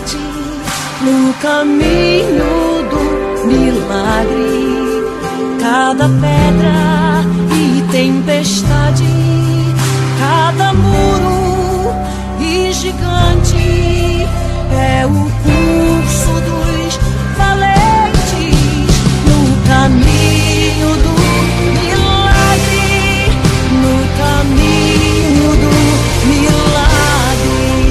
parte no caminho do milagre. Cada pedra e tempestade, cada muro e gigante é o curso dos valentes no caminho do milagre, no caminho do milagre.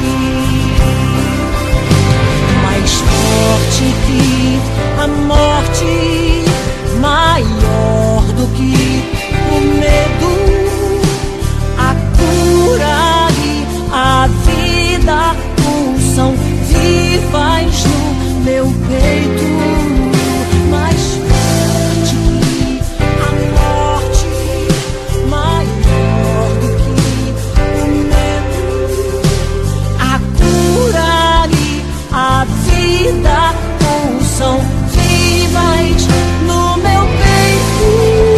Mais forte que a morte, maior do que o medo, a cura e a vida pulsam vivas no meu peito. Mais forte que a morte, maior do que o medo, a cura e a vida pulsam vivas no meu peito.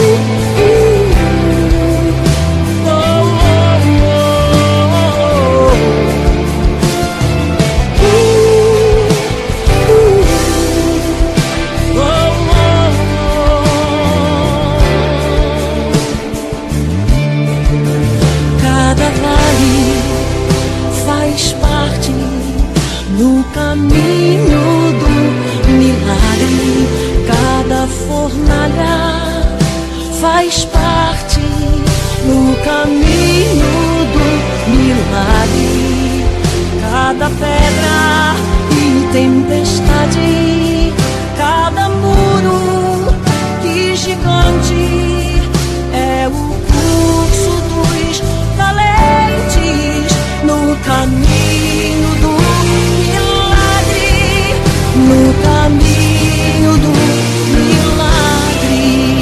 Cada vale faz parte no caminho do milagre. Cada fornalha faz parte no caminho do milagre. Cada pedra e tempestade, cada muro e gigante é o curso dos valentes no caminho do milagre, no caminho do milagre.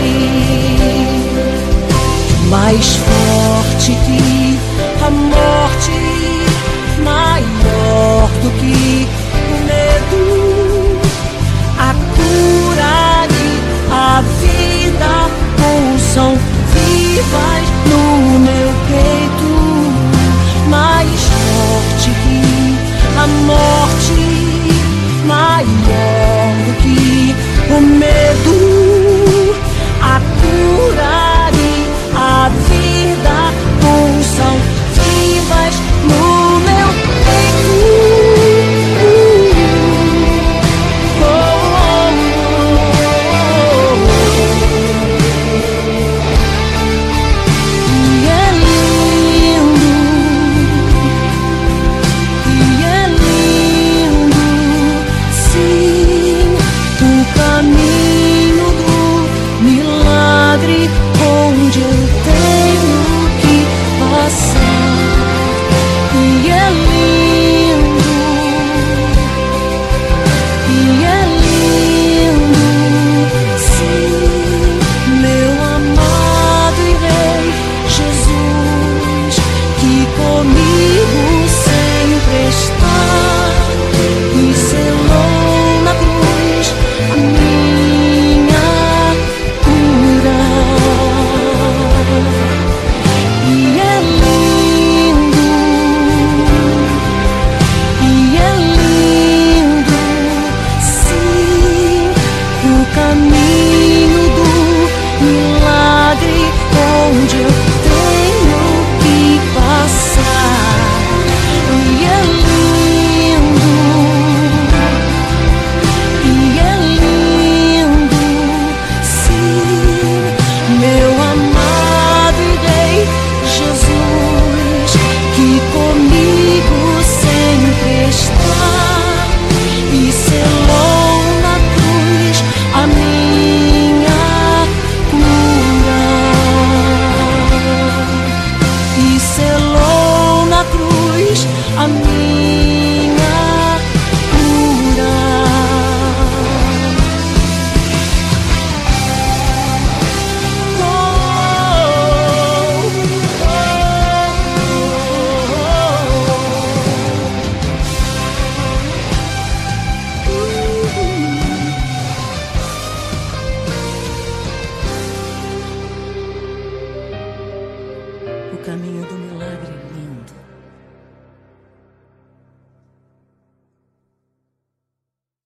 Mais forte que a morte, maior do que o medo, a cura e a vida pulsam vivas no meu peito. Mais forte que a morte, maior do que o medo, a cura e a vida pulsam vivas no meu peito. E é lindo, e é lindo, sim, o caminho do milagre onde eu tenho que passar. E é lindo, e é lindo, sim, meu amado e Rei Jesus, que comigo sempre está e selou na cruz a minha cura. E é lindo, e é lindo, sim, o caminho do milagre onde eu tenho que passar. E é lindo, e é lindo, sim, meu amado e Rei Jesus, que comigo sempre está e selou na cruz a minha cura. E selou na cruz a minha cura. O caminho do milagre